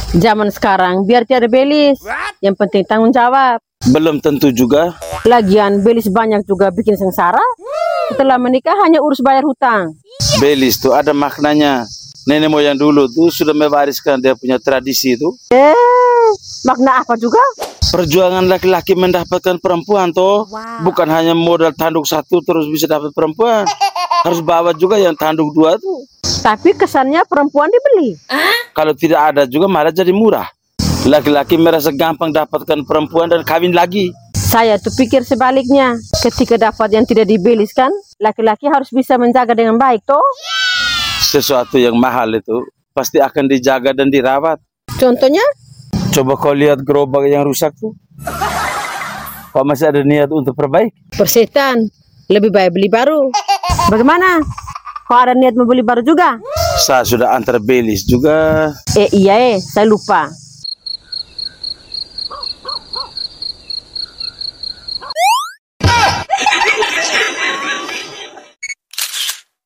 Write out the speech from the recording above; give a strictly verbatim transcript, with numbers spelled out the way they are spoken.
Zaman sekarang biar tiada belis, yang penting tanggung jawab. Belum tentu juga. Lagian belis banyak juga bikin sengsara. Setelah menikah hanya urus bayar hutang. Belis tuh ada maknanya. Nenek moyang dulu tuh sudah mewariskan dia punya tradisi itu. Eh, makna apa juga? Perjuangan laki-laki mendapatkan perempuan toh, wow. Bukan hanya modal tanduk satu terus bisa dapat perempuan. Harus bawa juga yang tanduk dua tuh. Tapi kesannya perempuan dibeli. Kalau tidak ada juga malah jadi murah. Laki-laki merasa gampang dapatkan perempuan dan kawin lagi. Saya tuh pikir sebaliknya. Ketika dapat yang tidak dibeliskan, laki-laki harus bisa menjaga dengan baik toh. Sesuatu yang mahal itu pasti akan dijaga dan dirawat. Contohnya? Coba kau lihat gerobak yang rusak tuh. Kau masih ada niat untuk perbaiki? Persetan, lebih baik beli baru. Bagaimana? Kau ada niat membeli baru juga? Saya sudah antar belis juga. Eh iya eh, saya lupa.